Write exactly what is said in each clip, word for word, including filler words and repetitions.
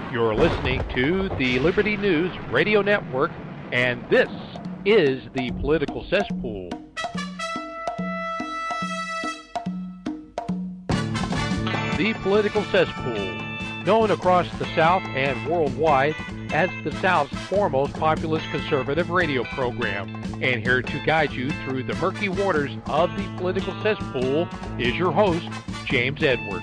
You're listening to the Liberty News Radio Network, and this is the Political Cesspool. The Political Cesspool, known across the South and worldwide as the South's foremost populist conservative radio program. And here to guide you through the murky waters of the political cesspool is your host, James Edwards.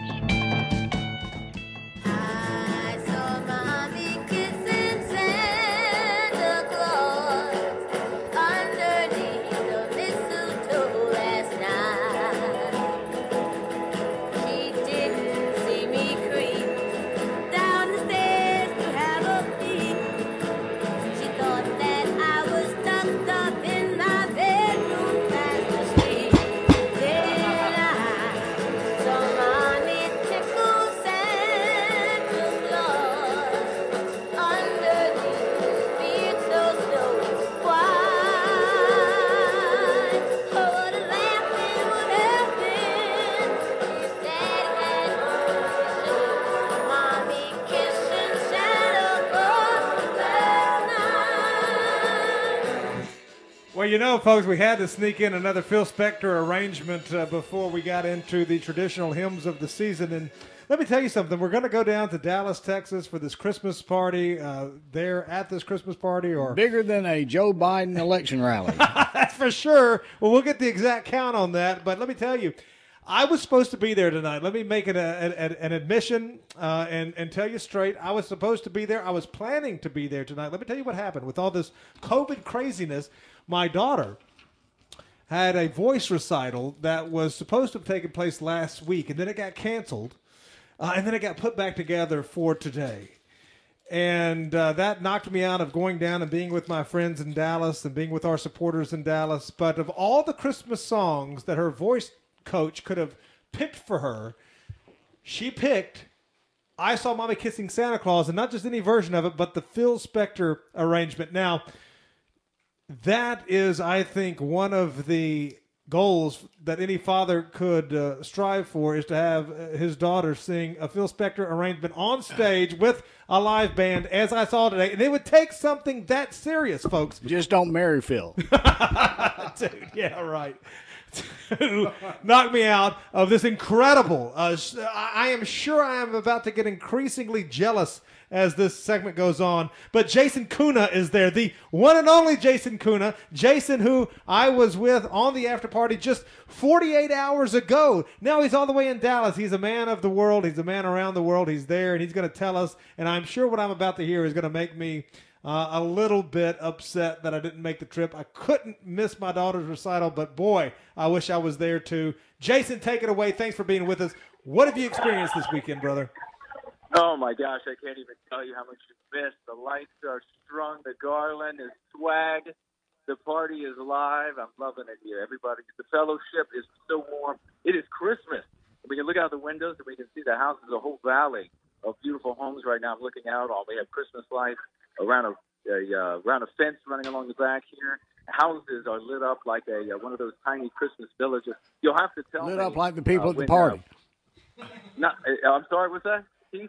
Well, you know, folks, we had to sneak in another Phil Spector arrangement uh, before we got into the traditional hymns of the season. And let me tell you something. We're going to go down to Dallas, Texas for this Christmas party. Uh, there at this Christmas party, or bigger than a Joe Biden election rally. That's for sure. Well, we'll get the exact count on that. But let me tell you, I was supposed to be there tonight. Let me make it a, a, an admission uh, and, and tell you straight. I was supposed to be there. I was planning to be there tonight. Let me tell you what happened. With all this COVID craziness, my daughter had a voice recital that was supposed to have taken place last week, and then it got canceled, uh, and then it got put back together for today. And uh, that knocked me out of going down and being with my friends in Dallas and being with our supporters in Dallas. But of all the Christmas songs that her voice coach could have picked for her, she picked I Saw Mommy Kissing Santa Claus, and not just any version of it, but the Phil Spector arrangement. Now, that is, I think, one of the goals that any father could uh, strive for, is to have his daughter sing a Phil Spector arrangement on stage with a live band, as I saw today. And it would take something that serious, folks. Just don't marry Phil. Dude, yeah, right. To knock me out of this incredible. Uh, I am sure I am about to get increasingly jealous as this segment goes on. But Jason Kuna is there, the one and only Jason Kuna. Jason, who I was with on the after party just forty-eight hours ago. Now he's all the way in Dallas. He's a man of the world. He's a man around the world. He's there, and he's going to tell us. And I'm sure what I'm about to hear is going to make me Uh, a little bit upset that I didn't make the trip. I couldn't miss my daughter's recital, but boy, I wish I was there too. Jason, take it away. Thanks for being with us. What have you experienced this weekend, brother? Oh, my gosh, I can't even tell you how much you missed. The lights are strung. The garland is swag. The party is live. I'm loving it here. Everybody, the fellowship is so warm. It is Christmas. We can look out the windows and we can see the houses, a whole valley of beautiful homes right now. I'm looking out on. We have Christmas lights around a, a uh, around a fence running along the back here. Houses are lit up like a uh, one of those tiny Christmas villages. You'll have to tell lit me. Lit up like the people uh, at the when, party. Uh, not, uh, I'm sorry, what's that, Keith?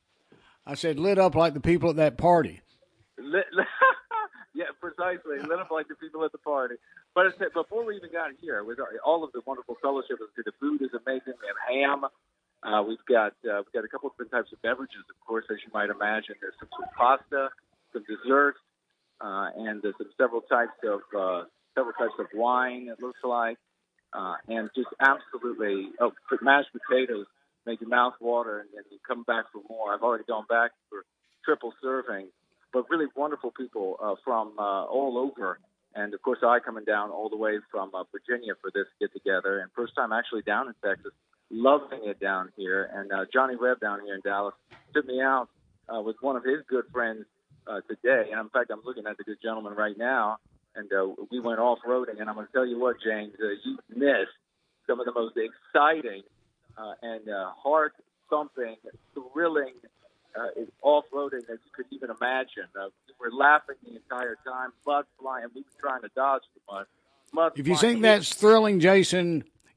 I said lit up like the people at that party. Lit, yeah, precisely. Lit up like the people at the party. But I said, before we even got here, with all of the wonderful fellowship, the food is amazing. We have ham. Uh, we've got uh, we've got a couple of different types of beverages, of course, as you might imagine. There's some, some pasta, some desserts, uh, and there's some several types of uh, several types of wine. It looks like, uh, and just absolutely oh, mashed potatoes make your mouth water, and, and you come back for more. I've already gone back for triple serving, but really wonderful people uh, from uh, all over. And of course, I coming down all the way from uh, Virginia for this get together, and first time actually down in Texas. Loving it down here. And uh, Johnny Reb down here in Dallas took me out uh, with one of his good friends uh, today. And in fact, I'm looking at the good gentleman right now. And uh, we went off-roading. And I'm going to tell you what, James, uh, you missed some of the most exciting uh, and uh, heart-thumping, thrilling uh, off-roading that you could even imagine. Uh, we were laughing the entire time, mud flying. We were trying to dodge the mud. mud if you flying. think that's thrilling, Jason,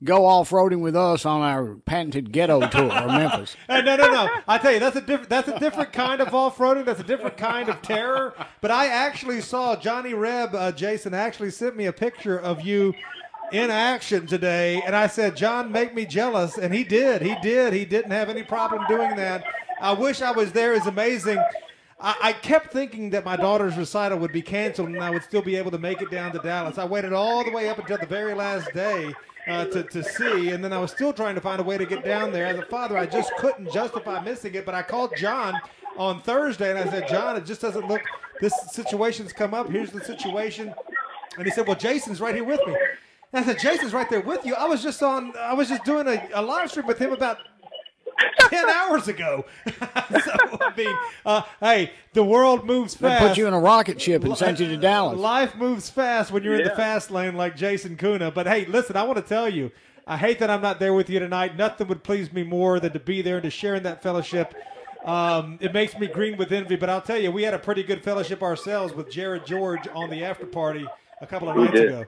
go off-roading with us on our patented ghetto tour of Memphis. Hey, no, no, no. I tell you, that's a different that's a different kind of off-roading. That's a different kind of terror. But I actually saw Johnny Reb, uh, Jason, actually sent me a picture of you in action today, and I said, John, make me jealous, and he did. He did. He didn't have any problem doing that. I wish I was there. It's amazing. I, I kept thinking that my daughter's recital would be canceled and I would still be able to make it down to Dallas. I waited all the way up until the very last day uh, to, to see, and then I was still trying to find a way to get down there. As a father, I just couldn't justify missing it, but I called John on Thursday, and I said, John, it just doesn't look – this situation's come up. Here's the situation. And he said, well, Jason's right here with me. And I said, Jason's right there with you. I was just on – I was just doing a, a live stream with him about – Ten hours ago. So, I mean, uh, hey, the world moves fast. They put you in a rocket ship and sent you to Dallas. Life moves fast when you're yeah. in the fast lane like Jason Kuna. But, hey, listen, I want to tell you, I hate that I'm not there with you tonight. Nothing would please me more than to be there and to share in that fellowship. Um, it makes me green with envy. But I'll tell you, we had a pretty good fellowship ourselves with Jared George on the after party a couple of nights ago.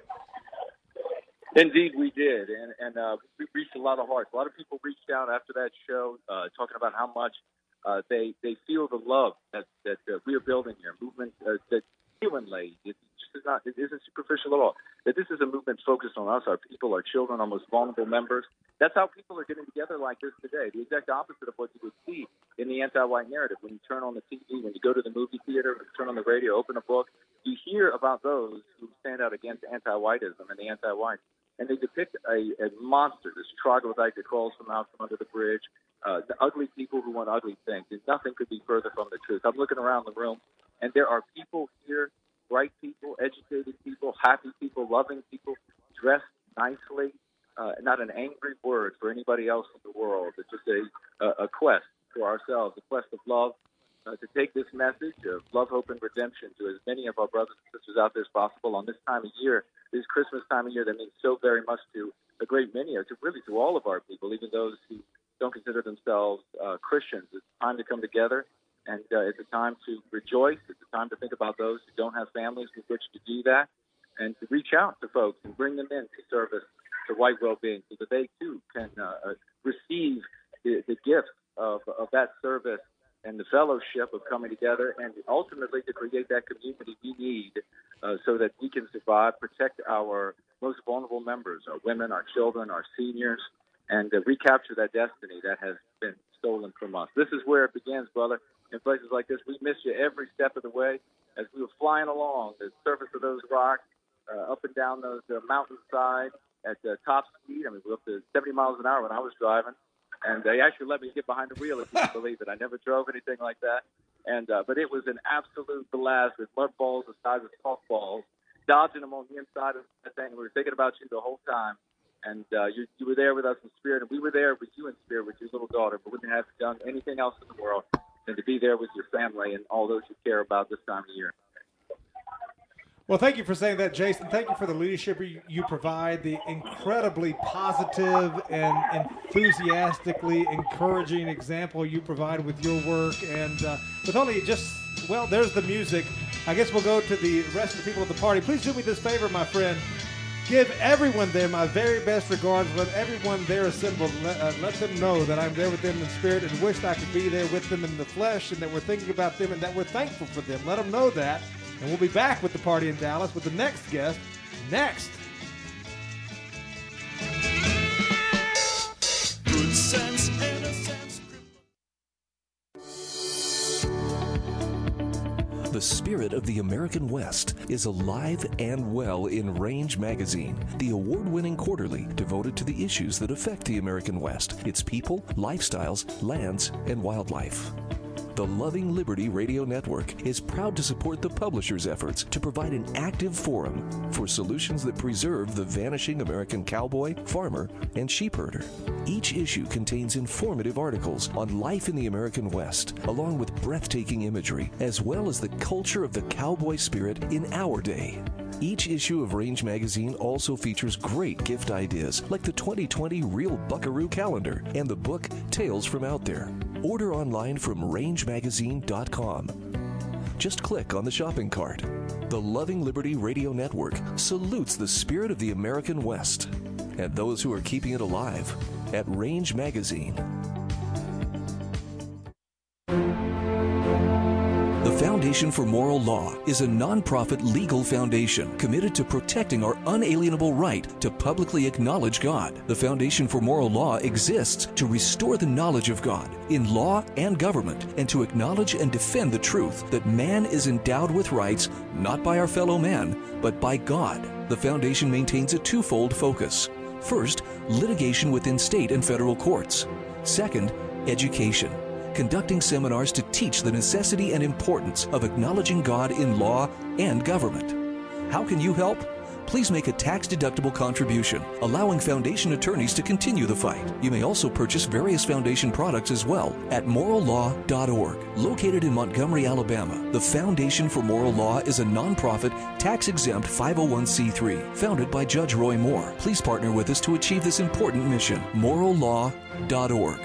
Indeed, we did, and and uh, we reached a lot of hearts. A lot of people reached out after that show, uh, talking about how much uh, they they feel the love that that uh, we are building here. Movement uh, that genuinely, it just is not, it isn't superficial at all. That this is a movement focused on us, our people, our children, our most vulnerable members. That's how people are getting together like this today. The exact opposite of what you would see in the anti-white narrative. When you turn on the T V, when you go to the movie theater, when you turn on the radio, open a book, you hear about those who stand out against anti-whiteism and the anti-white. And they depict a, a monster, this troglodyte that crawls from out from under the bridge, uh, the ugly people who want ugly things. And nothing could be further from the truth. I'm looking around the room, and there are people here, bright people, educated people, happy people, loving people, dressed nicely. Uh, not an angry word for anybody else in the world. It's just a, a, a quest for ourselves, a quest of love, uh, to take this message of love, hope, and redemption to as many of our brothers and sisters out there as possible on this time of year. This Christmas time of year that means so very much to a great many, or to really to all of our people, even those who don't consider themselves uh, Christians. It's time to come together, and uh, it's a time to rejoice. It's a time to think about those who don't have families with which to do that, and to reach out to folks and bring them in to service to white well-being so that they, too, can uh, receive the, the gift of, of that service and the fellowship of coming together, and ultimately to create that community we need uh, so that we can survive, protect our most vulnerable members, our women, our children, our seniors, and uh, recapture that destiny that has been stolen from us. This is where it begins, brother. In places like this, we miss you every step of the way. As we were flying along the surface of those rocks, uh, up and down those uh, mountainside at uh, top speed. I mean, we were up to seventy miles an hour when I was driving. And they actually let me get behind the wheel, if you can believe it. I never drove anything like that. And uh, but it was an absolute blast with mud balls the size of softballs, dodging them on the inside of that thing. We were thinking about you the whole time. And uh, you, you were there with us in spirit, and we were there with you in spirit with your little daughter. But we wouldn't have done anything else in the world than to be there with your family and all those you care about this time of year. Well, thank you for saying that, Jason. Thank you for the leadership you, you provide, the incredibly positive and enthusiastically encouraging example you provide with your work. And uh, with only just, well, there's the music. I guess we'll go to the rest of the people at the party. Please do me this favor, my friend. Give everyone there my very best regards. Let everyone there assembled. Let, uh, let them know that I'm there with them in spirit and wished I could be there with them in the flesh, and that we're thinking about them and that we're thankful for them. Let them know that. And we'll be back with the party in Dallas with the next guest next. Good sense, innocence. The spirit of the American West is alive and well in Range Magazine, the award-winning quarterly devoted to the issues that affect the American West, its people, lifestyles, lands, and wildlife. The Loving Liberty Radio Network is proud to support the publisher's efforts to provide an active forum for solutions that preserve the vanishing American cowboy, farmer, and sheepherder. Each issue contains informative articles on life in the American West, along with breathtaking imagery, as well as the culture of the cowboy spirit in our day. Each issue of Range Magazine also features great gift ideas like the twenty twenty Real Buckaroo Calendar and the book Tales from Out There. Order online from range magazine dot com. Just click on the shopping cart. The Loving Liberty Radio Network salutes the spirit of the American West. and those who are keeping it alive at Range Magazine. The Foundation for Moral Law is a nonprofit legal foundation committed to protecting our unalienable right to publicly acknowledge God. The Foundation for Moral Law exists to restore the knowledge of God in law and government and to acknowledge and defend the truth that man is endowed with rights not by our fellow man, but by God. The Foundation maintains a twofold focus. First, litigation within state and federal courts. Second, education, conducting seminars to teach the necessity and importance of acknowledging God in law and government. How can you help? Please make a tax-deductible contribution, allowing Foundation attorneys to continue the fight. You may also purchase various Foundation products as well at moral law dot org. Located in Montgomery, Alabama, the Foundation for Moral Law is a nonprofit, tax-exempt five oh one c three, founded by Judge Roy Moore. Please partner with us to achieve this important mission. moral law dot org.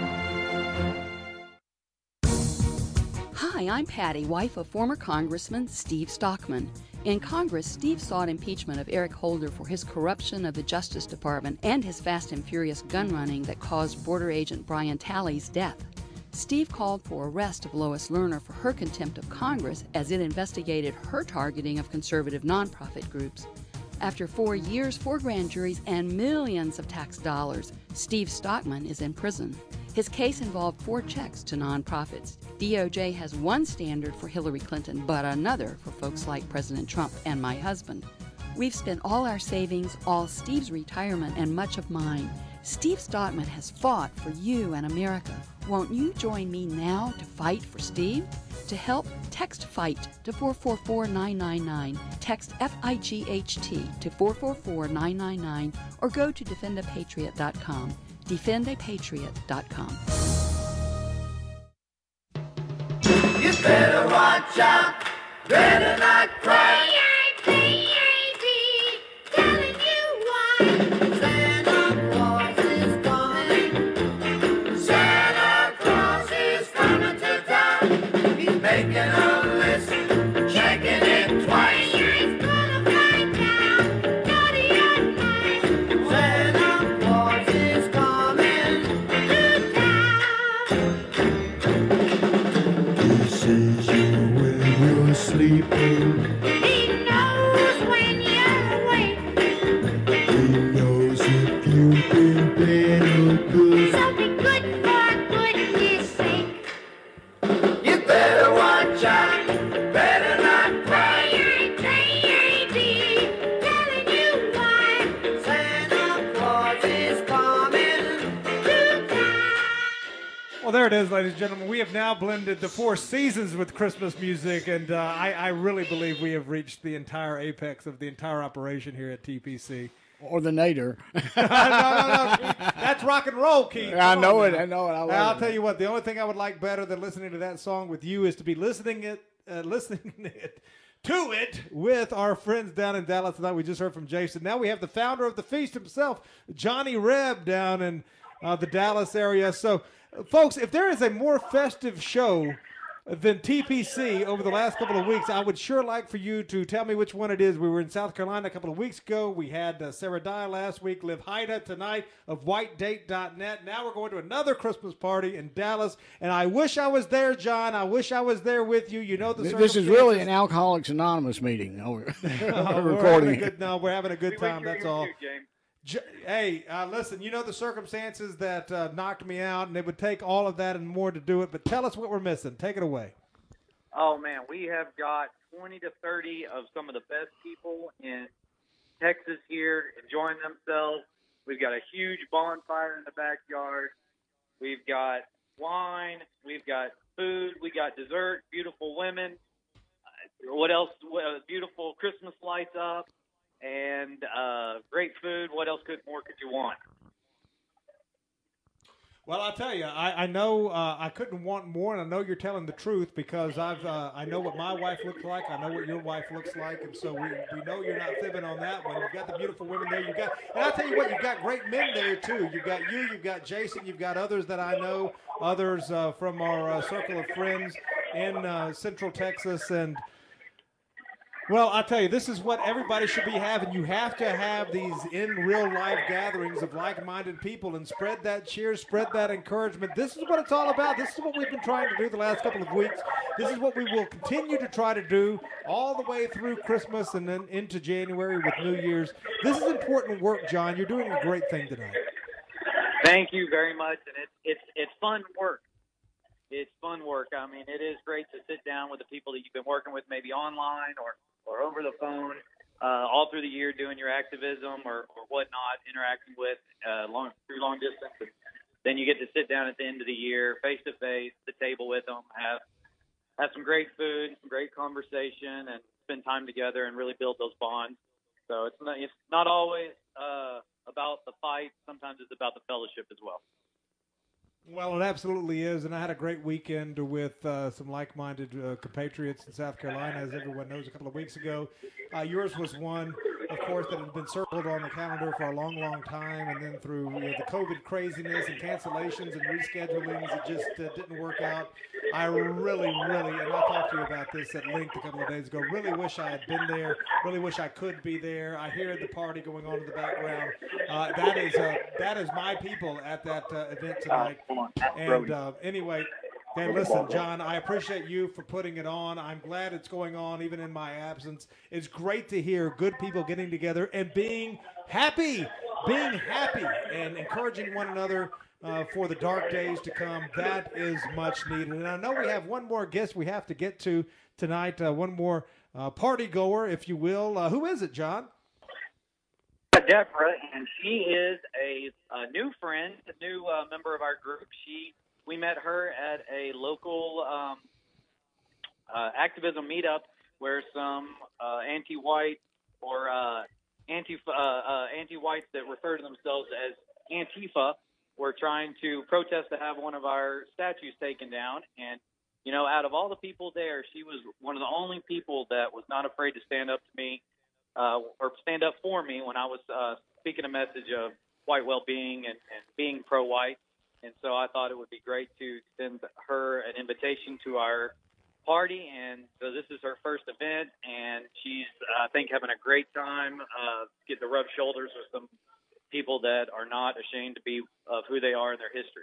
Hi, I'm Patty, wife of former Congressman Steve Stockman. In Congress, Steve sought impeachment of Eric Holder for his corruption of the Justice Department and his fast and furious gun running that caused border agent Brian Talley's death. Steve called for arrest of Lois Lerner for her contempt of Congress as it investigated her targeting of conservative nonprofit groups. After four years, four grand juries, and millions of tax dollars, Steve Stockman is in prison. His case involved four checks to nonprofits. D O J has one standard for Hillary Clinton, but another for folks like President Trump and my husband. We've spent all our savings, all Steve's retirement, and much of mine. Steve Stockman has fought for you and America. Won't you join me now to fight for Steve? To help, text FIGHT to four four four nine nine nine. Text F I G H T to four four four nine nine nine or go to defend a patriot dot com. defend a patriot dot com. You better watch out, better not cry. P I T A D, telling you why. Santa Claus is coming. Santa Claus is coming to town. He's making a list, checking it twice. He's gonna find out, naughty or nice. Santa Claus is coming to town. He sees you when you're sleeping. He knows when you're awake. He knows if you've been bad or good. So be good for goodness sake. You better watch out, better not cry. P I T A D, telling you why. Santa Claus is coming to town. Well, there it is, ladies and gentlemen. We have now blended the four seasons with Christmas music, and uh, I, I really believe we have reached the entire apex of the entire operation here at T P C. Or the nadir. no, no, no, Keith. That's rock and roll, Keith. I Come know on it. now. I know it. I love I'll it. tell you what. The only thing I would like better than listening to that song with you is to be listening it, uh, listening it to it with our friends down in Dallas tonight. We just heard from Jason. Now we have the founder of the feast himself, Johnny Reb, down in uh, the Dallas area. So, uh, folks, if there is a more festive show than T P C over the last couple of weeks, I would sure like for you to tell me which one it is. We were in South Carolina a couple of weeks ago. We had uh, Sarah Dye last week, Liv Haida tonight of white date dot net. Now we're going to another Christmas party in Dallas, and I wish I was there, John. I wish I was there with you. You know the This is really an Alcoholics Anonymous meeting. Oh, we're Oh, we're recording having a it. good, no, we're having a good We time. wish you were That's here all. too, James. J- Hey, uh, listen, you know the circumstances that uh, knocked me out, and it would take all of that and more to do it. But tell us what we're missing. Take it away. Oh, man, we have got twenty to thirty of some of the best people in Texas here enjoying themselves. We've got a huge bonfire in the backyard. We've got wine. We've got food. We got dessert, beautiful women. Uh, what else? Well, beautiful Christmas lights up and uh, great food. What else could more could you want? Well, I'll tell you, I, I know uh, I couldn't want more, and I know you're telling the truth because I've uh, I know what my wife looks like. I know what your wife looks like, and so we, we know you're not fibbing on that one. You've got the beautiful women there. You've got, and I'll tell you what, you've got great men there too. You've got you, you've got Jason, you've got others that I know, others uh, from our uh, circle of friends in uh, Central Texas, and Well, I'll tell you, this is what everybody should be having. You have to have these in real life gatherings of like-minded people and spread that cheer, spread that encouragement. This is what it's all about. This is what we've been trying to do the last couple of weeks. This is what we will continue to try to do all the way through Christmas and then into January with New Year's. This is important work, John. You're doing a great thing tonight. Thank you very much, and it's it's it's fun work. It's fun work. I mean, it is great to sit down with the people that you've been working with, maybe online or or over the phone, uh, all through the year doing your activism or, or whatnot, interacting with uh, long through long distance. And then you get to sit down at the end of the year, face to face, the table with them, have have some great food, some great conversation, and spend time together and really build those bonds. So it's not, it's not always uh, about the fight. Sometimes it's about the fellowship as well. Well, it absolutely is, and I had a great weekend with uh, some like-minded uh, compatriots in South Carolina, as everyone knows, a couple of weeks ago. Uh, yours was one, of course, that had been circled on the calendar for a long, long time, and then through you know, the COVID craziness and cancellations and reschedulings, it just uh, didn't work out. I really, really, and I talked to you about this at length a couple of days ago, really wish I had been there, really wish I could be there. I hear the party going on in the background. Uh, that is uh, that is my people at that uh, event tonight. And uh, anyway, then listen, John, I appreciate you for putting it on. I'm glad it's going on even in my absence. It's great to hear good people getting together and being happy, being happy and encouraging one another uh, for the dark days to come. That is much needed. And I know we have one more guest we have to get to tonight, uh, one more uh, party goer, if you will. Uh, who is it, John? Deborah, and she is a, a new friend, a new uh, member of our group. She we met her at a local um, uh, activism meetup where some uh, anti-white or uh, anti uh, uh, anti-whites that refer to themselves as Antifa were trying to protest to have one of our statues taken down. And you know, out of all the people there, she was one of the only people that was not afraid to stand up to me. Uh, or stand up for me when I was uh, speaking a message of white well-being and, and being pro-white. And so I thought it would be great to extend her an invitation to our party. And so this is her first event, and she's, I think, having a great time, uh, getting to rub shoulders with some people that are not ashamed to be of who they are in their history.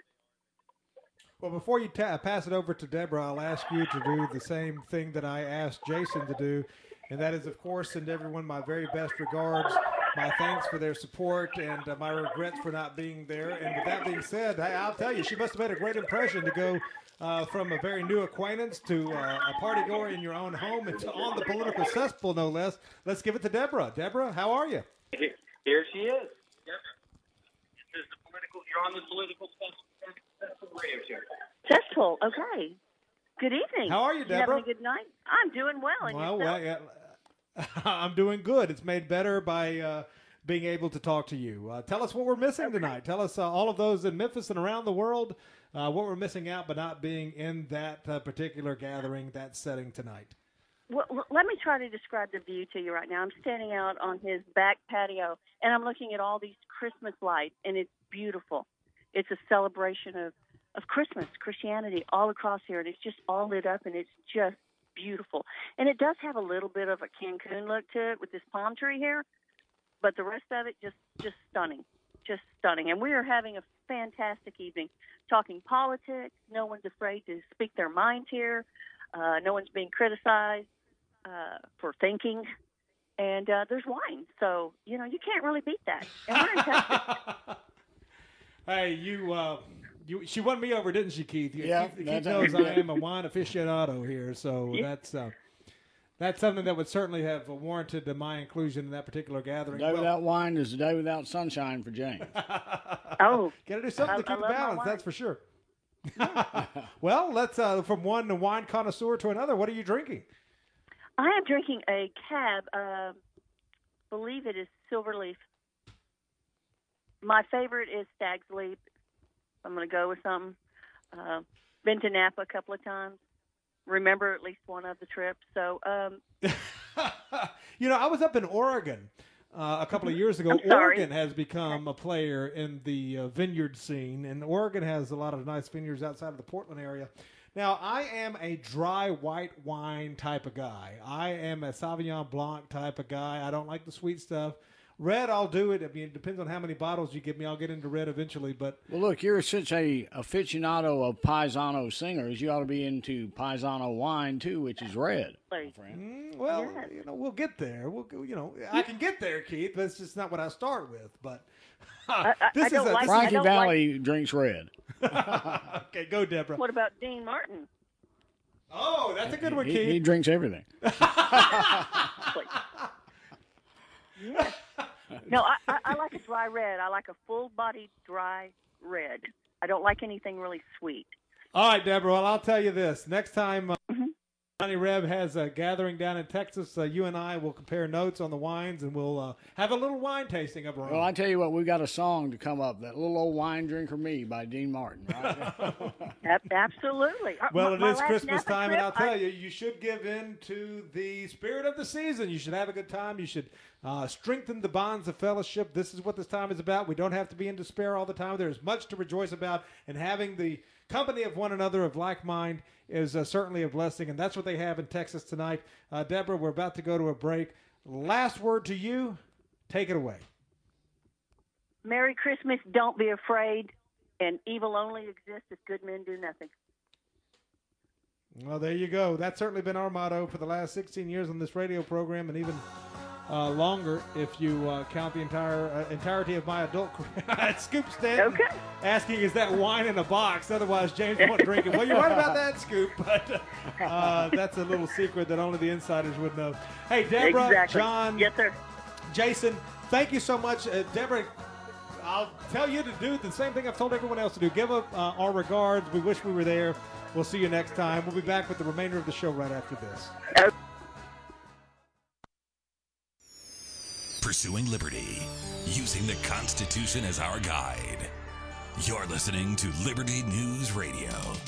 Well, before you ta- pass it over to Deborah, I'll ask you to do the same thing that I asked Jason to do. And that is, of course, send everyone my very best regards, my thanks for their support, and uh, my regrets for not being there. And with that being said, I, I'll tell you, she must have made a great impression to go uh, from a very new acquaintance to uh, a party goer in your own home and to on the political cesspool, no less. Let's give it to Deborah. Deborah, how are you? Here she is. Yep. This is the political. You're on the political cesspool radio show. Cesspool, okay. Good evening. How are you, Deborah? You having a good night? I'm doing well. And well, yourself? well yeah, I'm doing good. It's made better by uh, being able to talk to you. Uh, tell us what we're missing Okay. tonight. Tell us, uh, all of those in Memphis and around the world, uh, what we're missing out by not being in that uh, particular gathering, that setting tonight. Well, l- let me try to describe the view to you right now. I'm standing out on his back patio, and I'm looking at all these Christmas lights, and it's beautiful. It's a celebration of, of Christmas, Christianity all across here, and it's just all lit up, and it's just beautiful. And it does have a little bit of a Cancun look to it with this palm tree here, but the rest of it just, just stunning, just stunning. And we are having a fantastic evening talking politics. No one's afraid to speak their mind here. Uh, no one's being criticized uh, for thinking. And uh, there's wine. So, you know, you can't really beat that. And we're in Texas. Hey, you, uh, you, she won me over, didn't she, Keith? You, Yeah, Keith, Keith that's- knows I am a wine aficionado here, so Yeah. that's uh, that's something that would certainly have warranted my inclusion in that particular gathering. Day Well, without wine is a day without sunshine for James. Oh, got to do something I- to I keep the love my balance, wine. that's for sure. Well, let's uh, from one wine connoisseur to another. What are you drinking? I am drinking a cab. Uh, believe it is Silverleaf. My favorite is Stag's Leap. I'm going to go with something. Uh, been to Napa a couple of times. Remember at least one of the trips. So, um, You know, I was up in Oregon uh, a couple of years ago. I'm sorry. Oregon has become a player in the uh, vineyard scene, and Oregon has a lot of nice vineyards outside of the Portland area. Now, I am a dry white wine type of guy. I am a Sauvignon Blanc type of guy. I don't like the sweet stuff. Red, I'll do it. I mean, it depends on how many bottles you give me. I'll get into red eventually. But well, look, you're such a aficionado of Paisano singers. You ought to be into Paisano wine too, which is red. My friend. Mm, well, yes. you know, we'll get there. We'll, you know, I can get there, Keith. That's just not what I start with. But I, I, this I don't is a, like, Frankie I don't Valley like... drinks red. Okay, go, Deborah. What about Dean Martin? Oh, that's a good one, he, Keith. He drinks everything. Yes. No, I, I, I like a dry red. I like a full-bodied dry red. I don't like anything really sweet. All right, Deborah. Well, I'll tell you this. Next time uh, mm-hmm. Johnny Reb has a gathering down in Texas, uh, you and I will compare notes on the wines, and we'll uh, have a little wine tasting of our own. Well, I tell you what, we've got a song to come up, That Little Old Wine Drinker Me by Dean Martin. Right? Absolutely. Well, my, it is my Christmas time, trip, and I'll tell I... you, you should give in to the spirit of the season. You should have a good time. You should uh, strengthen the bonds of fellowship. This is what this time is about. We don't have to be in despair all the time. There is much to rejoice about, and having the company of one another of like mind is uh, certainly a blessing, and that's what they have in Texas tonight. Uh, Deborah, we're about to go to a break. Last word to you. Take it away. Merry Christmas. Don't be afraid. And evil only exists if good men do nothing. Well, there you go. That's certainly been our motto for the last sixteen years on this radio program, and even uh, longer if you uh, count the entire uh, entirety of my adult career. Scoop Stanton okay. asking, is that wine in a box? Otherwise, James won't drink it. Well, you're right about that, Scoop, but uh, that's a little secret that only the insiders would know. Hey, Deborah, exactly. John, yes, sir. Jason, thank you so much. Uh, Deborah, I'll tell you to do the same thing I've told everyone else to do. Give up uh, our regards. We wish we were there. We'll see you next time. We'll be back with the remainder of the show right after this. Pursuing liberty, using the Constitution as our guide. You're listening to Liberty News Radio.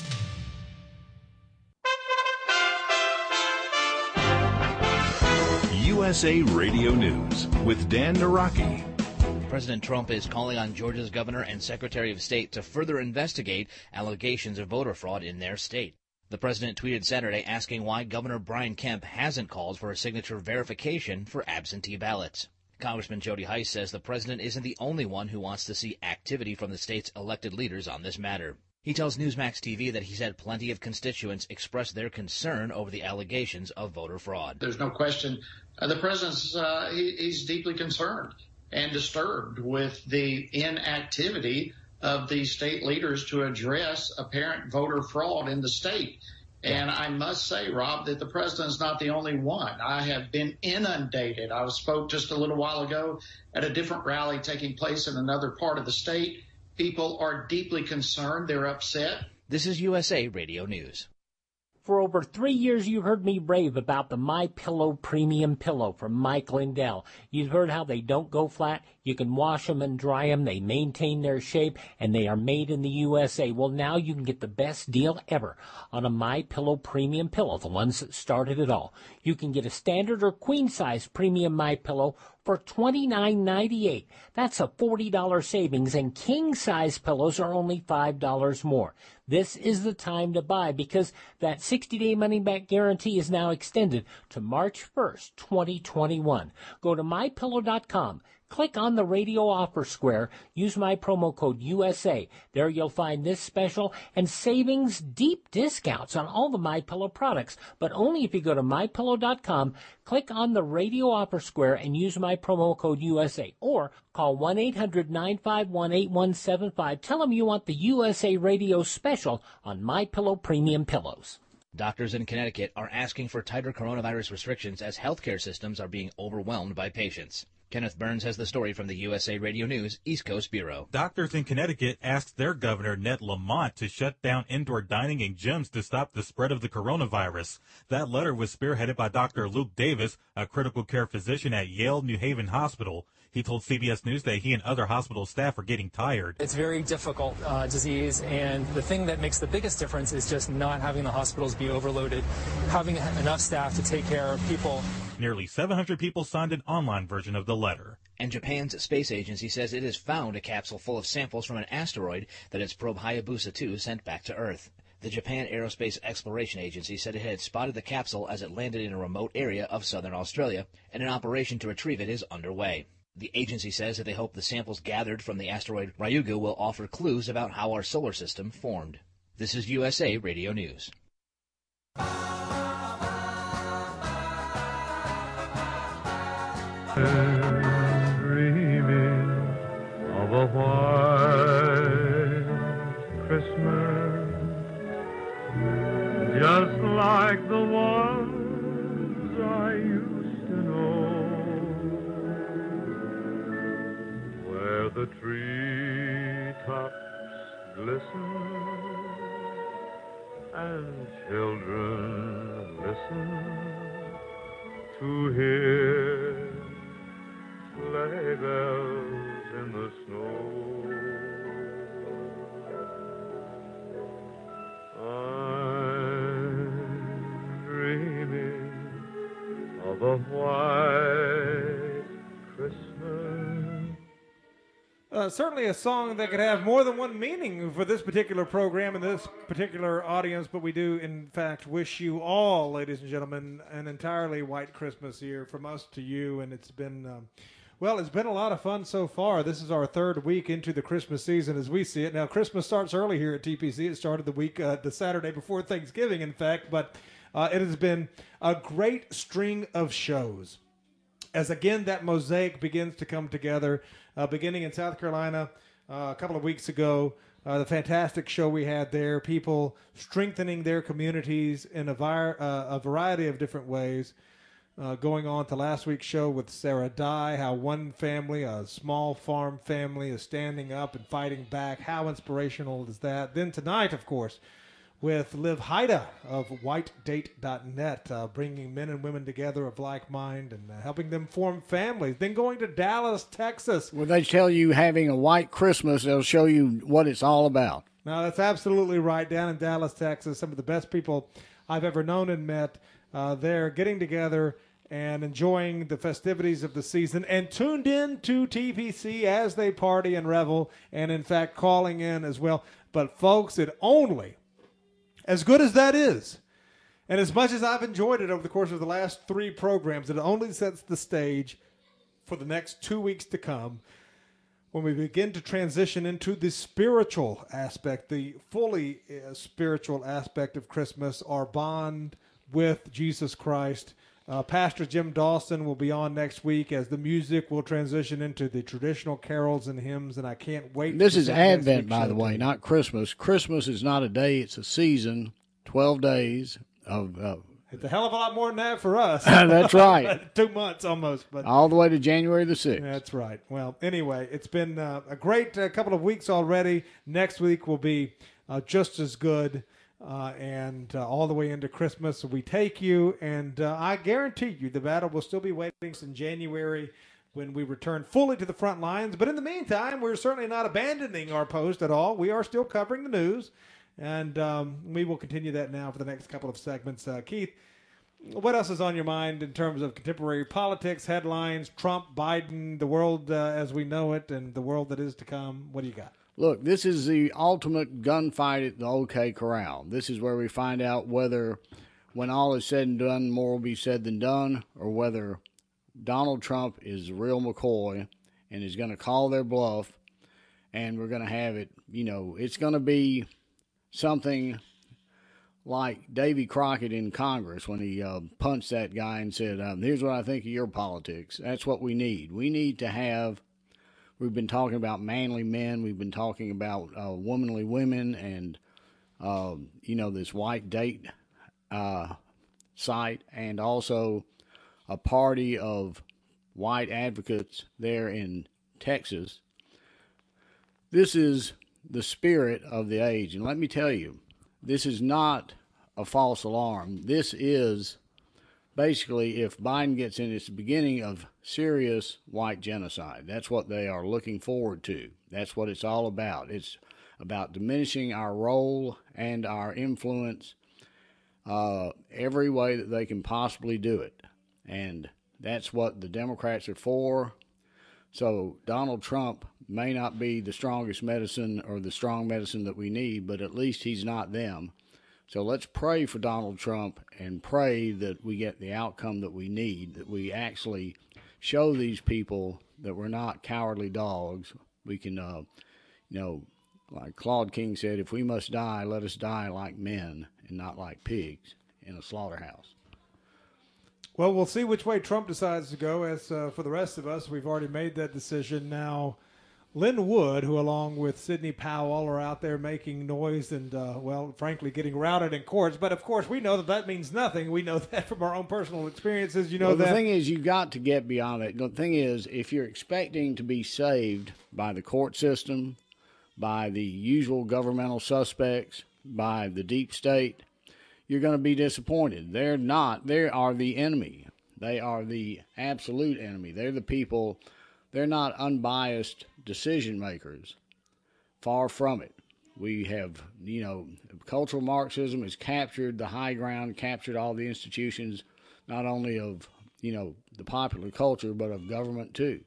U S A Radio News with Dan Naraki. President Trump is calling on Georgia's governor and Secretary of State to further investigate allegations of voter fraud in their state. The president tweeted Saturday asking why Governor Brian Kemp hasn't called for a signature verification for absentee ballots. Congressman Jody Hice says the president isn't the only one who wants to see activity from the state's elected leaders on this matter. He tells Newsmax T V that he's had plenty of constituents express their concern over the allegations of voter fraud. There's no question. Uh, the president's uh, he, he's deeply concerned and disturbed with the inactivity of the state leaders to address apparent voter fraud in the state. And I must say, Rob, that the president's not the only one. I have been inundated. I spoke just a little while ago at a different rally taking place in another part of the state. People are deeply concerned. They're upset. This is U S A Radio News. For over three years, you heard me rave about the MyPillow Premium Pillow from Mike Lindell. You've heard how they don't go flat. You can wash them and dry them. They maintain their shape, and they are made in the U S A. Well, now you can get the best deal ever on a MyPillow Premium Pillow, the ones that started it all. You can get a standard or queen-size premium MyPillow for twenty-nine ninety-eight. That's a forty dollars savings, and king-size pillows are only five dollars more. This is the time to buy because that sixty-day money-back guarantee is now extended to March first, twenty twenty-one. Go to my pillow dot com. Click on the radio offer square. Use my promo code U S A. There you'll find this special and savings deep discounts on all the MyPillow products, but only if you go to my pillow dot com, click on the radio offer square and use my promo code U S A, or call one eight hundred nine five one eight one seven five. Tell them you want the U S A radio special on MyPillow Premium Pillows. Doctors in Connecticut are asking for tighter coronavirus restrictions as healthcare systems are being overwhelmed by patients. Kenneth Burns has the story from the U S A Radio News East Coast Bureau. Doctors in Connecticut asked their governor, Ned Lamont, to shut down indoor dining and gyms to stop the spread of the coronavirus. That letter was spearheaded by Doctor Luke Davis, a critical care physician at Yale New Haven Hospital. He told C B S News that he and other hospital staff are getting tired. It's a very difficult uh, disease, and the thing that makes the biggest difference is just not having the hospitals be overloaded, having enough staff to take care of people. Nearly seven hundred people signed an online version of the letter. And Japan's space agency says it has found a capsule full of samples from an asteroid that its probe Hayabusa two sent back to Earth. The Japan Aerospace Exploration Agency said it had spotted the capsule as it landed in a remote area of southern Australia, and an operation to retrieve it is underway. The agency says that they hope the samples gathered from the asteroid Ryugu will offer clues about how our solar system formed. This is U S A Radio News. Dreaming of a white Christmas, just like the ones I used to know, where the treetops glisten and children listen to hear sleigh bells in the snow. I'm dreaming of a white Christmas. Uh, certainly a song that could have more than one meaning for this particular program and this particular audience, but we do, in fact, wish you all, ladies and gentlemen, an entirely white Christmas here from us to you, and it's been, um, well, it's been a lot of fun so far. This is our third week into the Christmas season as we see it. Now, Christmas starts early here at T P C. It started the week, uh, the Saturday before Thanksgiving, in fact, but uh, it has been a great string of shows. As again, that mosaic begins to come together, uh, beginning in South Carolina uh, a couple of weeks ago, uh, the fantastic show we had there, people strengthening their communities in a, vi- uh, a variety of different ways. Uh, going on to last week's show with Sarah Dye, how one family, a small farm family, is standing up and fighting back. How inspirational is that? Then tonight, of course, with Liv Haida of white date dot net, uh, bringing men and women together of like mind and uh, helping them form families. Then going to Dallas, Texas. Well, they tell you having a white Christmas, they'll show you what it's all about. Now, that's absolutely right. Down in Dallas, Texas, some of the best people I've ever known and met, uh, they're getting together and enjoying the festivities of the season and tuned in to T P C as they party and revel and, in fact, calling in as well. But, folks, it only... as good as that is, and as much as I've enjoyed it over the course of the last three programs, it only sets the stage for the next two weeks to come when we begin to transition into the spiritual aspect, the fully uh, spiritual aspect of Christmas, our bond with Jesus Christ. Uh, Pastor Jim Dawson will be on next week as the music will transition into the traditional carols and hymns, and I can't wait. This is Advent, by the way, not Christmas. Christmas is not a day, it's a season, twelve days of... Uh, it's a hell of a lot more than that for us. That's right. Two months almost. But all the way to January the sixth. That's right. Well, anyway, it's been uh, a great uh, couple of weeks already. Next week will be uh, just as good. Uh, and uh, all the way into Christmas, we take you, and uh, I guarantee you the battle will still be waiting in January when we return fully to the front lines. But in the meantime, we're certainly not abandoning our post at all. We are still covering the news, and um, we will continue that now for the next couple of segments. Uh, Keith, what else is on your mind in terms of contemporary politics, headlines, Trump, Biden, the world uh, as we know it, and the world that is to come? What do you got? Look, this is the ultimate gunfight at the OK Corral. This is where we find out whether, when all is said and done, more will be said than done, or whether Donald Trump is the real McCoy and is going to call their bluff, and we're going to have it, you know, it's going to be something like Davy Crockett in Congress when he uh, punched that guy and said, um, here's what I think of your politics. That's what we need. We need to have... We've been talking about manly men. We've been talking about uh, womanly women and, uh, you know, this white date uh, site, and also a party of white advocates there in Texas. This is the spirit of the age. And let me tell you, this is not a false alarm. This is basically, if Biden gets in, it's the beginning of serious white genocide. That's what they are looking forward to. That's what it's all about. It's about diminishing our role and our influence uh, every way that they can possibly do it. And that's what the Democrats are for. So Donald Trump may not be the strongest medicine or the strong medicine that we need, but at least he's not them. So let's pray for Donald Trump and pray that we get the outcome that we need, that we actually show these people that we're not cowardly dogs. We can, uh, you know, like Claude King said, if we must die, let us die like men and not like pigs in a slaughterhouse. Well, we'll see which way Trump decides to go. As uh, for the rest of us, we've already made that decision. Now, Lynn Wood, who along with Sidney Powell are out there making noise and, uh, well, frankly, getting routed in courts. But, of course, we know that that means nothing. We know that from our own personal experiences. You know well, that. The thing is, you've got to get beyond it. The thing is, if you're expecting to be saved by the court system, by the usual governmental suspects, by the deep state, you're going to be disappointed. They're not. They are the enemy. They are the absolute enemy. They're the people. They're not unbiased decision makers. Far from it. We have, you know, cultural Marxism has captured the high ground, captured all the institutions, not only of, you know, the popular culture, but of government too.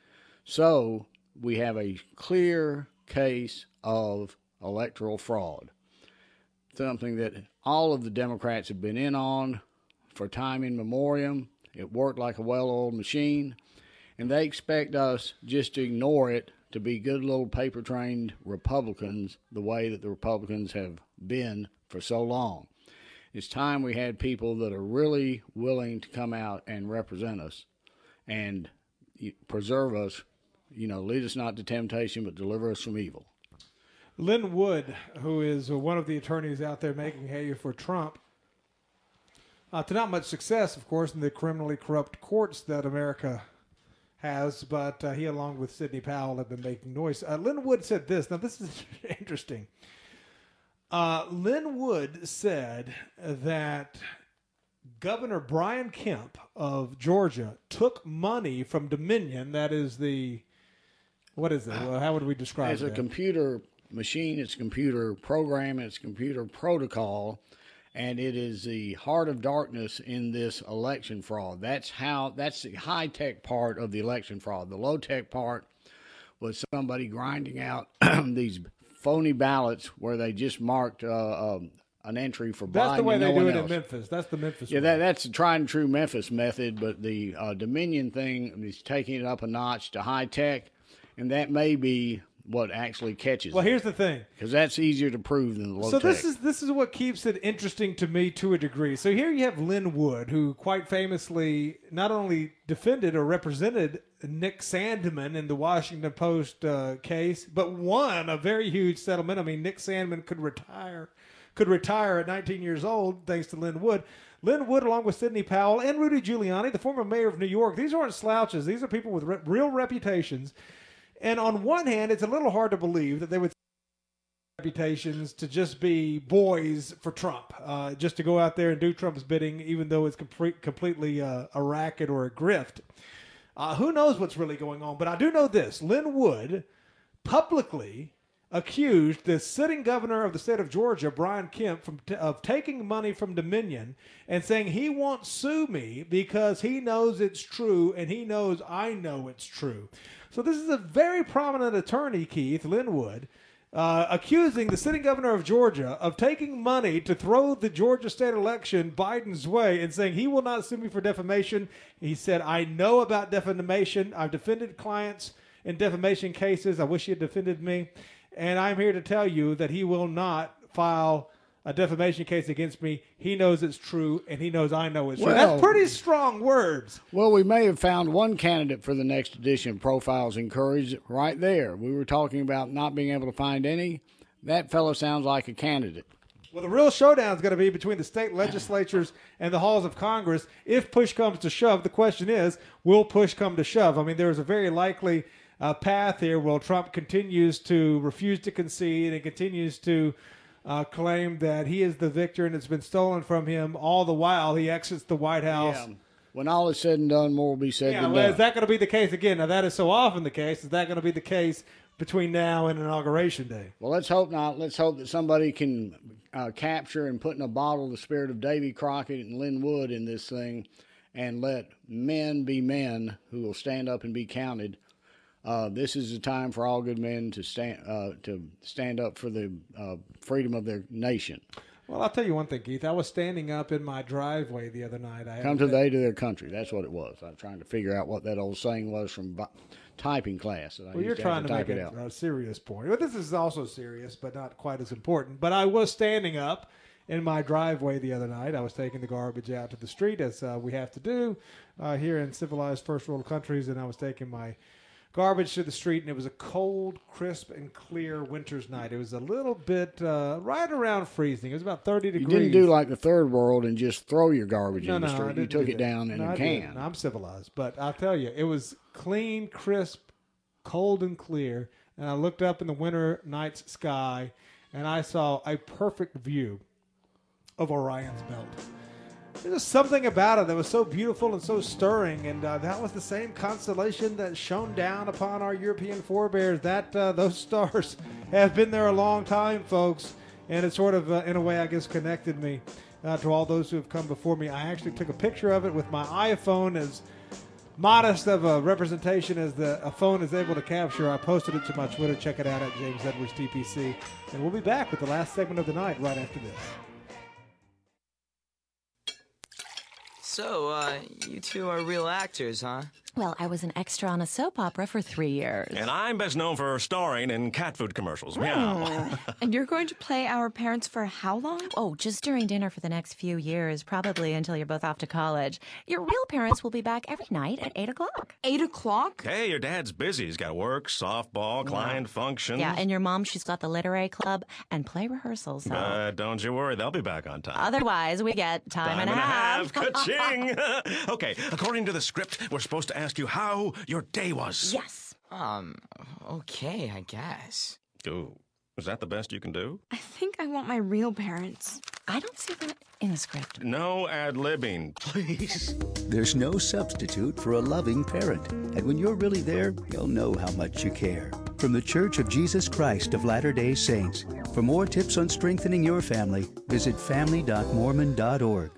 So we have a clear case of electoral fraud. Something that all of the Democrats have been in on for time in memoriam. It worked like a well-oiled machine, and they expect us just to ignore it, to be good little paper-trained Republicans the way that the Republicans have been for so long. It's time we had people that are really willing to come out and represent us and preserve us, you know, lead us not to temptation, but deliver us from evil. Lynn Wood, who is one of the attorneys out there making hay for Trump, uh, to not much success, of course, in the criminally corrupt courts that America has, but uh, he, along with Sidney Powell, have been making noise. Uh, Lynn Wood said this. Now, this is interesting. Uh, Lynn Wood said that Governor Brian Kemp of Georgia took money from Dominion. That is the, what is it? Well, how would we describe it? It's a computer machine, it's a computer program, it's a computer protocol, and it is the heart of darkness in this election fraud. That's how, that's the high-tech part of the election fraud. The low-tech part was somebody grinding out these phony ballots where they just marked uh, um, an entry for Biden. That's the way and they no do one it else. in Memphis. That's the Memphis Yeah, way. that, that's the tried and true Memphis method, but the uh, Dominion thing is taking it up a notch to high-tech, and that may be what actually catches Well, it. here's the thing. Because that's easier to prove than the low So tech. this is this is what keeps it interesting to me to a degree. So here you have Lynn Wood, who quite famously not only defended or represented Nick Sandmann in the Washington Post uh, case, but won a very huge settlement. I mean, Nick Sandmann could retire, could retire at nineteen years old thanks to Lynn Wood. Lynn Wood, along with Sidney Powell and Rudy Giuliani, the former mayor of New York, these aren't slouches. These are people with re- real reputations. And on one hand, it's a little hard to believe that they would reputations to just be boys for Trump, uh, just to go out there and do Trump's bidding, even though it's complete, completely uh, a racket or a grift. Uh, who knows what's really going on? But I do know this. Lynn Wood publicly accused the sitting governor of the state of Georgia, Brian Kemp, from t- of taking money from Dominion and saying he won't sue me because he knows it's true and he knows I know it's true. So this is a very prominent attorney, Keith, Lynn Wood, uh, accusing the sitting governor of Georgia of taking money to throw the Georgia state election Biden's way and saying he will not sue me for defamation. He said, I know about defamation. I've defended clients in defamation cases. I wish he had defended me. And I'm here to tell you that he will not file a defamation case against me. He knows it's true, and he knows I know it's true. Well, That's pretty strong words. Well, we may have found one candidate for the next edition of Profiles in Courage right there. We were talking about not being able to find any. That fellow sounds like a candidate. Well, the real showdown is going to be between the state legislatures and the halls of Congress. If push comes to shove, the question is, will push come to shove? I mean, there's a very likely uh, path here where Trump continues to refuse to concede and continues to Uh, claim that he is the victor and it's been stolen from him all the while he exits the White House. Yeah. When all is said and done, more will be said Yeah, than well, done. is that going to be the case again? Now, that is so often the case. Is that going to be the case between now and Inauguration Day? Well, let's hope not. Let's hope that somebody can uh, capture and put in a bottle the spirit of Davy Crockett and Lynn Wood in this thing and let men be men who will stand up and be counted. Uh, this is a time for all good men to stand uh, to stand up for the uh, freedom of their nation. Well, I'll tell you one thing, Keith. I was standing up in my driveway the other night. I Come to the aid of their country. That's what it was. I was trying to figure out what that old saying was from bi- typing class. I Well, you're to trying to, to make it a, out. a serious point. Well, this is also serious, but not quite as important. But I was standing up in my driveway the other night. I was taking the garbage out to the street, as uh, we have to do uh, here in civilized first world countries, and I was taking my garbage to the street, and it was a cold, crisp, and clear winter's night. It was a little bit uh, right around freezing. It was about thirty You degrees. didn't do like the third world and just throw your garbage No, in the no, I street. You didn't took do it that. down in No, a I can. didn't. I'm civilized, but I'll tell you, it was clean, crisp, cold, and clear. And I looked up in the winter night's sky, and I saw a perfect view of Orion's Belt. There's just something about it that was so beautiful and so stirring, and uh, that was the same constellation that shone down upon our European forebears. That uh, those stars have been there a long time, folks, and it sort of, uh, in a way, I guess, connected me uh, to all those who have come before me. I actually took a picture of it with my iPhone, as modest of a representation as the a phone is able to capture. I posted it to my Twitter. Check it out at James Edwards T P C, and we'll be back with the last segment of the night right after this. So, uh, you two are real actors, huh? Well, I was an extra on a soap opera for three years. And I'm best known for starring in cat food commercials. Meow. Oh. And you're going to play our parents for how long? Oh, just during dinner for the next few years, probably until you're both off to college. Your real parents will be back every night at eight o'clock. eight o'clock? Hey, your dad's busy. He's got work, softball, client functions. Yeah, and your mom, she's got the literary club and play rehearsals. So. Uh, don't you worry. They'll be back on time. Otherwise, we get time, Time and a half. Ka-ching. Okay, according to the script, we're supposed to ask you how your day was. Yes. Um, okay, I guess. Ooh, is that the best you can do? I think I want my real parents. I don't see that in the script. No ad-libbing, please. There's no substitute for a loving parent. And when you're really there, you'll know how much you care. From the Church of Jesus Christ of Latter-day Saints. For more tips on strengthening your family, visit family dot mormon dot org.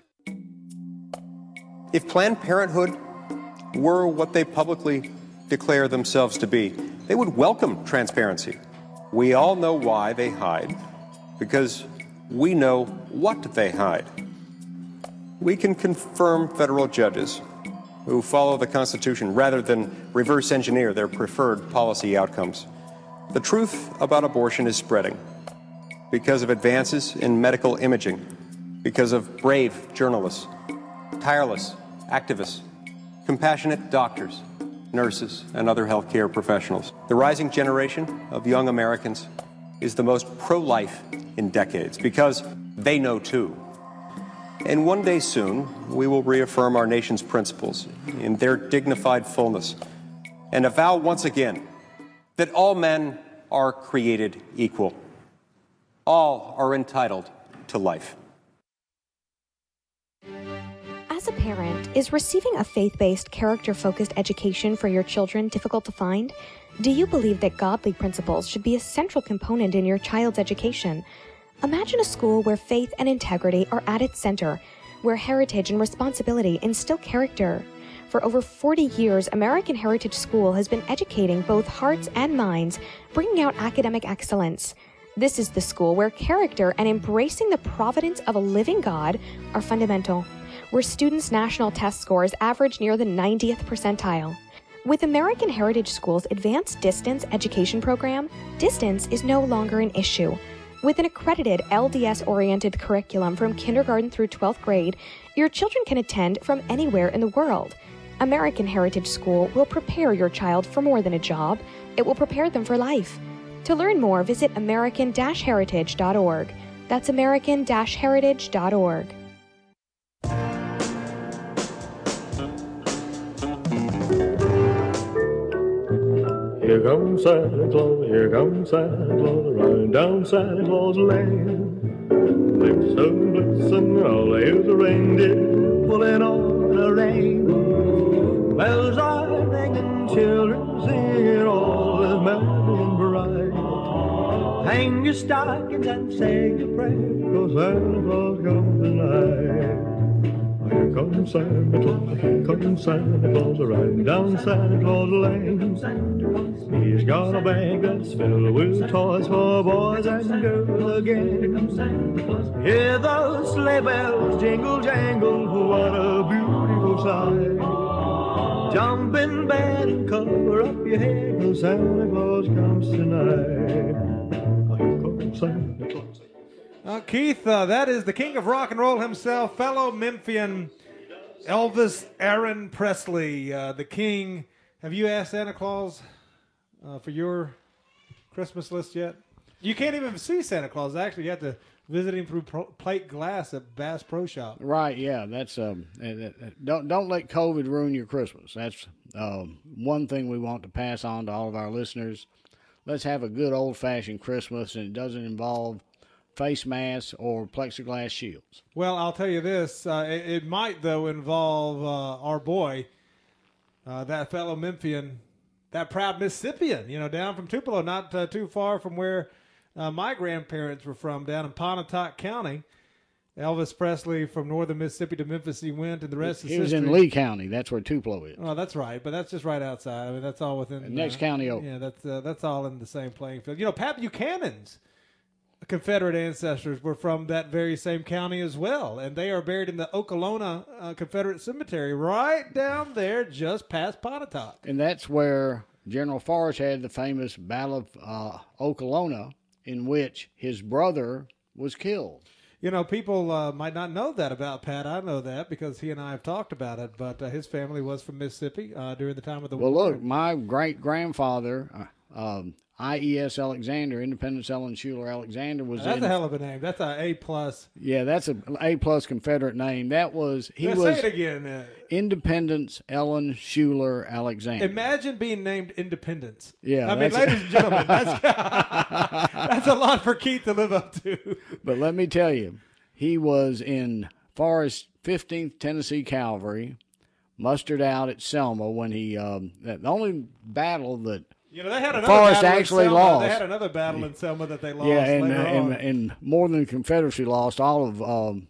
If Planned Parenthood were what they publicly declare themselves to be, they would welcome transparency. We all know why they hide, because we know what they hide. We can confirm federal judges who follow the Constitution rather than reverse engineer their preferred policy outcomes. The truth about abortion is spreading because of advances in medical imaging, because of brave journalists, tireless activists, compassionate doctors, nurses, and other healthcare professionals. The rising generation of young Americans is the most pro-life in decades because they know too. And one day soon, we will reaffirm our nation's principles in their dignified fullness and avow once again that all men are created equal. All are entitled to life. As a parent, is receiving a faith-based, character-focused education for your children difficult to find? Do you believe that godly principles should be a central component in your child's education? Imagine a school where faith and integrity are at its center, where heritage and responsibility instill character. For over forty years, American Heritage School has been educating both hearts and minds, bringing out academic excellence. This is the school where character and embracing the providence of a living God are fundamental, where students' national test scores average near the ninetieth percentile. With American Heritage School's Advanced Distance Education Program, distance is no longer an issue. With an accredited L D S-oriented curriculum from kindergarten through twelfth grade, your children can attend from anywhere in the world. American Heritage School will prepare your child for more than a job. It will prepare them for life. To learn more, visit american dash heritage dot org. That's american dash heritage dot org. Here comes Santa Claus, here comes Santa Claus, riding down Santa Claus Lane. Blitzen, blitzen, all here's a reindeer pulling on a rein. Bells are ringing, children singing, all is merry and bright. Hang your stockings and say your prayer, 'cause Santa Claus comes tonight. Here comes comes Santa Claus, here comes Santa Claus, riding down Santa Claus Lane. He's got a bag that's filled with toys for boys and girls again. Hear those sleigh bells jingle jangle, what a beautiful sight. Jump in bed and cover up your head, 'cause Santa Claus comes tonight. Here comes Santa Claus. Uh, Keith, uh, that is the king of rock and roll himself, fellow Memphian Elvis Aaron Presley, uh, the king. Have you asked Santa Claus uh, for your Christmas list yet? You can't even see Santa Claus. Actually, you have to visit him through pro- plate glass at Bass Pro Shop. Right, yeah. That's um, uh, uh, don't don't let COVID ruin your Christmas. That's um, one thing we want to pass on to all of our listeners. Let's have a good old-fashioned Christmas, and it doesn't involve face masks or plexiglass shields. Well, I'll tell you this. Uh, it, it might, though, involve uh, our boy, uh, that fellow Memphian, that proud Mississippian, you know, down from Tupelo, not uh, too far from where uh, my grandparents were from, down in Pontotoc County. Elvis Presley, from northern Mississippi to Memphis, he went, and the rest is He was history. in Lee County. That's where Tupelo is. Oh, that's right, but that's just right outside. I mean, that's all within... Next uh, county over. Yeah, that's, uh, that's all in the same playing field. You know, Pat Buchanan's Confederate ancestors were from that very same county as well, and they are buried in the Okolona uh, Confederate Cemetery right down there just past Pontotoc. And that's where General Forrest had the famous Battle of uh, Okolona, in which his brother was killed. You know, people uh, might not know that about Pat. I know that because he and I have talked about it, but uh, his family was from Mississippi uh, during the time of the Well, war. look, my great-grandfather, uh, um, I E S Alexander, Independence Ellen Schuler Alexander, was That's in... a hell of a name. That's a A-plus. Yeah, that's a A-plus Confederate name. That was... He Now, was say it again. Uh, Independence Ellen Schuler Alexander. Imagine being named Independence. Yeah, I mean, that's- ladies and gentlemen, that's, that's a lot for Keith to live up to. But let me tell you, he was in Forrest's fifteenth Tennessee Cavalry, mustered out at Selma when he, um, the only battle that You know, they had another Forrest battle actually in Selma. lost. They had another battle in Selma that they lost Yeah, and, later and, on. and more than the Confederacy lost, all of um,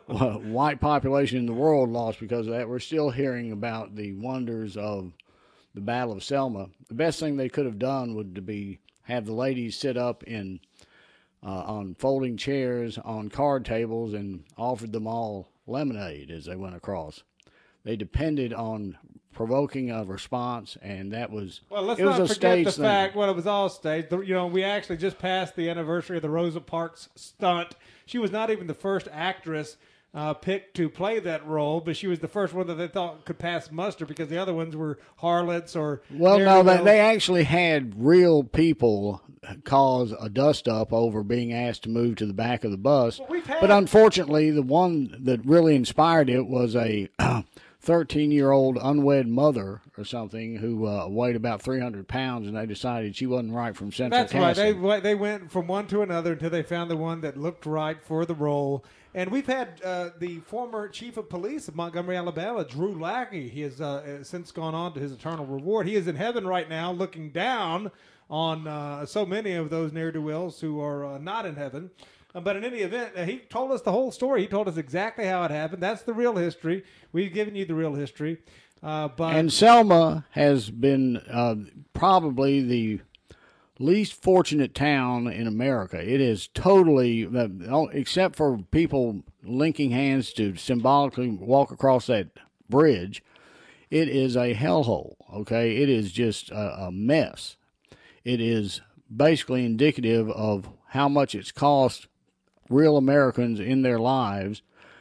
white population in the world lost because of that. We're still hearing about the wonders of the Battle of Selma. The best thing they could have done would to be have the ladies sit up in uh, on folding chairs on card tables and offered them all lemonade as they went across. They depended on provoking a response, and that was Well, let's it was not a forget stage the thing. fact, well, it was all staged. The- You know, we actually just passed the anniversary of the Rosa Parks stunt. She was not even the first actress uh, picked to play that role, but she was the first one that they thought could pass muster because the other ones were harlots or... Well, no, they, ne'er-do-wells. they actually had real people cause a dust-up over being asked to move to the back of the bus. Well, we've had- But unfortunately, the one that really inspired it was a thirteen-year-old unwed mother or something who uh, weighed about three hundred pounds, and they decided she wasn't right from Central That's right. They, Casting. wa- they went from one to another until they found the one that looked right for the role. And we've had uh, the former chief of police of Montgomery, Alabama, Drew Lackey. He has uh, since gone on to his eternal reward. He is in heaven right now looking down on uh, so many of those ne'er-do-wells who are uh, not in heaven. Uh, but in any event, uh, he told us the whole story. He told us exactly how it happened. That's the real history. We've given you the real history. Uh, but And Selma has been uh, probably the least fortunate town in America. It is totally, except for people linking hands to symbolically walk across that bridge, it is a hellhole, okay? It is just a, a mess. It is basically indicative of how much it's cost real Americans in their lives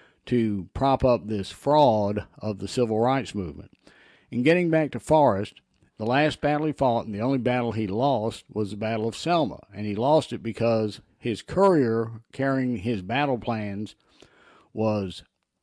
to prop up this fraud of the civil rights movement. And getting back to Forrest, the last battle he fought and the only battle he lost was the Battle of Selma. And he lost it because his courier carrying his battle plans was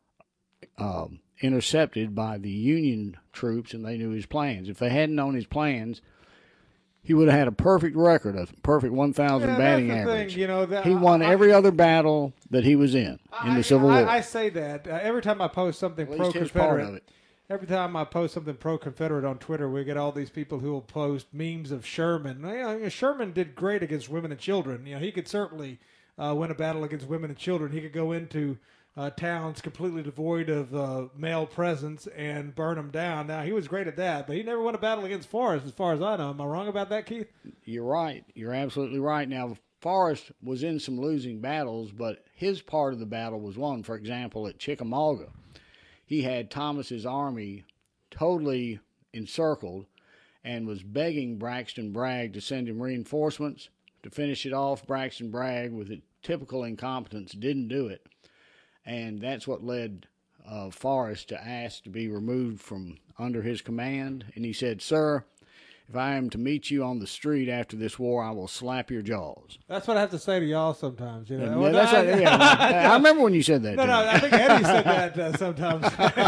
um, intercepted by the Union troops, and they knew his plans. If they hadn't known his plans, he would have had a perfect record, a perfect one thousand Yeah, batting that's the thing, average. you know, that- he won I- every other battle that he was in, in the Civil War. I, I say that uh, every time I post something At least his part pro-Confederate. of it. Every time I post something pro-Confederate on Twitter, we get all these people who will post memes of Sherman. You know, Sherman did great against women and children. You know, he could certainly uh, win a battle against women and children. He could go into uh, towns completely devoid of uh, male presence and burn them down. Now, he was great at that, but he never won a battle against Forrest, as far as I know. Am I wrong about that, Keith? You're right. You're absolutely right. Now, Forrest was in some losing battles, but his part of the battle was won. For example, at Chickamauga, he had Thomas's army totally encircled and was begging Braxton Bragg to send him reinforcements. To finish it off, Braxton Bragg, with a typical incompetence, didn't do it. And that's what led uh, Forrest to ask to be removed from under his command. And he said, "Sir, if I am to meet you on the street after this war, I will slap your jaws." That's what I have to say to y'all sometimes. You know, Yeah, Well, that's no, right. Yeah, I remember when you said that. No, to no, me. I think Eddie said that uh, sometimes.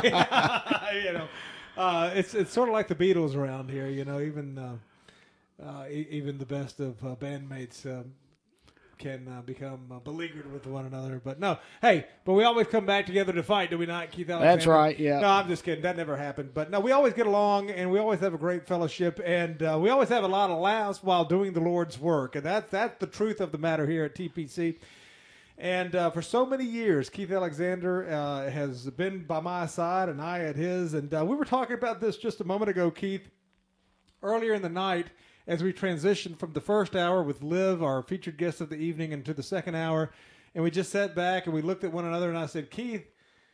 you know, uh, it's it's sort of like the Beatles around here. You know, even uh, uh, e- even the best of uh, bandmates um, can uh, become uh, beleaguered with one another. But no, hey, but we always come back together to fight, do we not, Keith Alexander? That's right, yeah. No, I'm just kidding. That never happened. But no, we always get along, and we always have a great fellowship, and uh, we always have a lot of laughs while doing the Lord's work. And that's, that's the truth of the matter here at T P C. And uh, for so many years, Keith Alexander uh, has been by my side and I at his. And uh, we were talking about this just a moment ago, Keith, earlier in the night as we transitioned from the first hour with Liv, our featured guest of the evening, into the second hour. And we just sat back and we looked at one another and I said, Keith,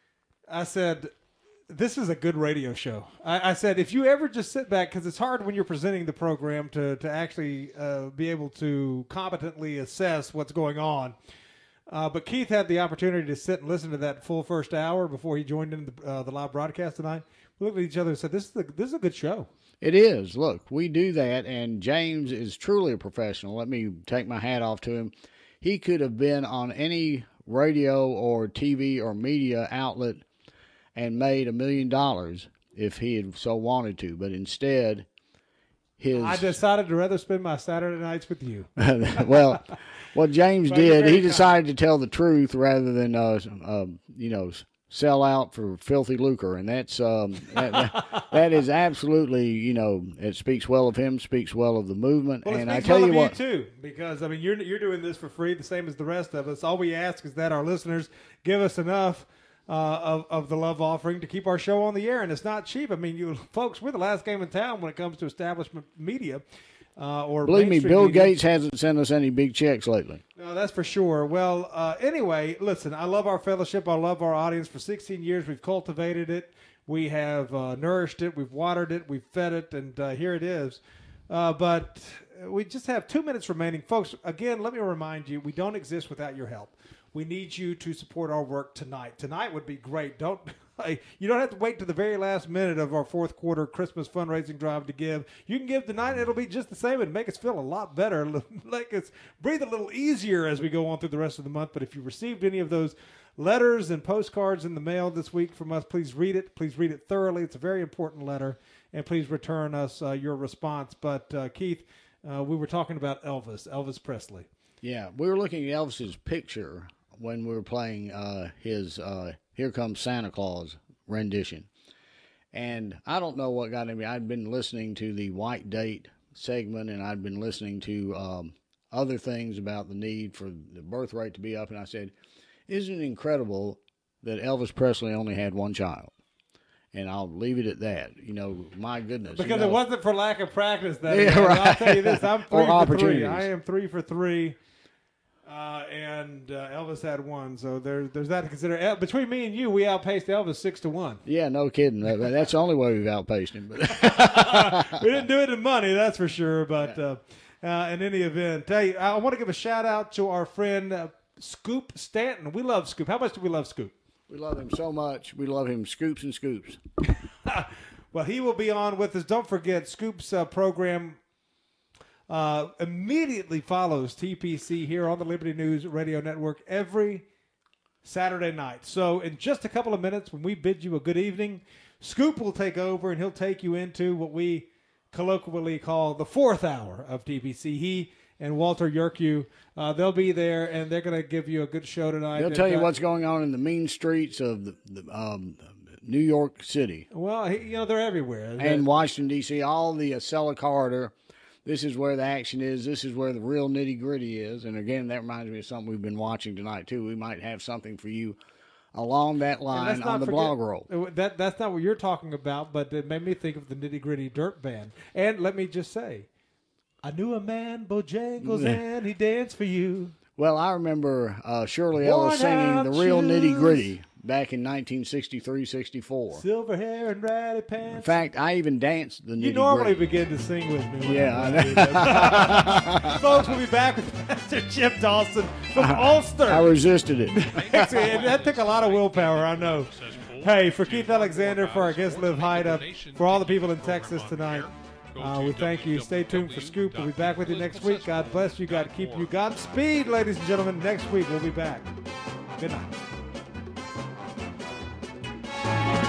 I said, this is a good radio show. I, I said, if you ever just sit back, because it's hard when you're presenting the program to, to actually uh, be able to competently assess what's going on. Uh, but Keith had the opportunity to sit and listen to that full first hour before he joined in the, uh, the live broadcast tonight. We looked at each other and said, this is, a, this is a good show. It is. Look, we do that, and James is truly a professional. Let me take my hat off to him. He could have been on any radio or T V or media outlet and made a million dollars if he had so wanted to, but instead, his... I decided to rather spend my Saturday nights with you. Well, what James But you're did, very he decided to tell the truth rather than, uh, uh, you know, sell out for filthy lucre, and that's um, that, that, that is absolutely, you know, it speaks well of him, speaks well of the movement, Well, it and speaks I tell well you of what, you too, because I mean, you're you're doing this for free, the same as the rest of us. All we ask is that our listeners give us enough uh, of of the love offering to keep our show on the air, and it's not cheap. I mean, you folks, we're the last game in town when it comes to establishment media. Uh, or believe me, mainstream Bill media. Gates hasn't sent us any big checks lately. No, that's for sure. Well, uh, anyway, listen, I love our fellowship. I love our audience. For sixteen years, we've cultivated it. We have uh, nourished it. We've watered it. We've fed it. And uh, here it is. Uh, but we just have two minutes remaining. Folks, again, let me remind you, we don't exist without your help. We need you to support our work tonight. Tonight would be great. Don't you don't have to wait to the very last minute of our fourth quarter Christmas fundraising drive to give. You can give tonight. It'll be just the same and make us feel a lot better. Like us breathe a little easier as we go on through the rest of the month. But if you received any of those letters and postcards in the mail this week from us, please read it. Please read it thoroughly. It's a very important letter. And please return us uh, your response. But, uh, Keith, uh, we were talking about Elvis, Elvis Presley. Yeah, we were looking at Elvis's picture when we were playing uh, his uh, Here Comes Santa Claus rendition. And I don't know what got me. I'd been listening to the White Date segment, and I'd been listening to um, other things about the need for the birth rate to be up. And I said, isn't it incredible that Elvis Presley only had one child? And I'll leave it at that. You know, my goodness. Because you know, it wasn't for lack of practice. That Yeah, I'll right. tell you this. I'm Or three for three. opportunities. I am three for three. Uh, and uh, Elvis had one, so there, there's that to consider. El- Between me and you, we outpaced Elvis six to one. Yeah, no kidding. That- That's the only way we've outpaced him. But We didn't do it in money, that's for sure. But uh, uh, in any event, hey, I want to give a shout out to our friend uh, Scoop Stanton. We love Scoop. How much do we love Scoop? we love him so much. We love him scoops and scoops. Well, he will be on with us. Don't forget, Scoop's uh, program uh, immediately follows T P C here on the Liberty News Radio Network every Saturday night. So in just a couple of minutes, when we bid you a good evening, Scoop will take over, and he'll take you into what we colloquially call the fourth hour of T P C. He and Walter Yerkew, uh, they'll be there, and they're going to give you a good show tonight. They'll And, tell you uh, what's going on in the mean streets of the, the, um, New York City Well, he, you know, they're everywhere. and Washington, D C, all the Acela corridor. This is where the action is. This is where the real nitty-gritty is. And, again, that reminds me of something we've been watching tonight, too. We might have something for you along that And line let's not on the forget- blog roll. That that's not what you're talking about, but it made me think of the Nitty Gritty Dirt Band. And let me just say, I knew a man, Bojangles, and he danced for you. Well, I remember uh, Shirley Worn Ellis singing out the real shoes. Nitty Gritty back in nineteen sixty-three sixty-four. Silver hair and ratty In pants. fact, I even danced the Nitty You normally Gritty. begin to sing with me. when Yeah, I I do that. Folks, we'll be back with Pastor Chip Dawson from Ulster. I resisted it. That took a lot of willpower, I know. Hey, for Keith Alexander, for our guest Liv Haida, for all the people in Texas tonight, uh, we thank you. Stay tuned for Scoop. We'll be back with you next week. God bless you. God keep you. Godspeed, ladies and gentlemen. Next week, we'll be back. Good night.